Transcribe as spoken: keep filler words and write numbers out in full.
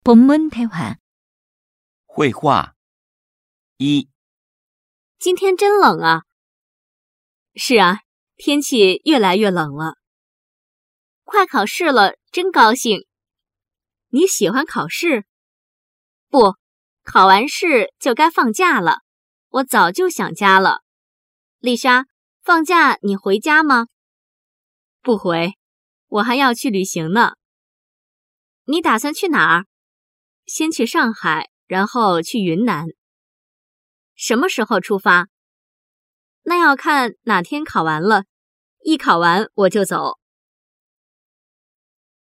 본문 대화. 绘画。一、 今天真冷啊。是啊，天气越来越冷了。快考试了，真高兴。你喜欢考试？不，考完试就该放假了。我早就想家了。丽莎，放假你回家吗？不回，我还要去旅行呢。你打算去哪儿？先去上海，然后去云南。什么时候出发？那要看哪天考完了，一考完我就走。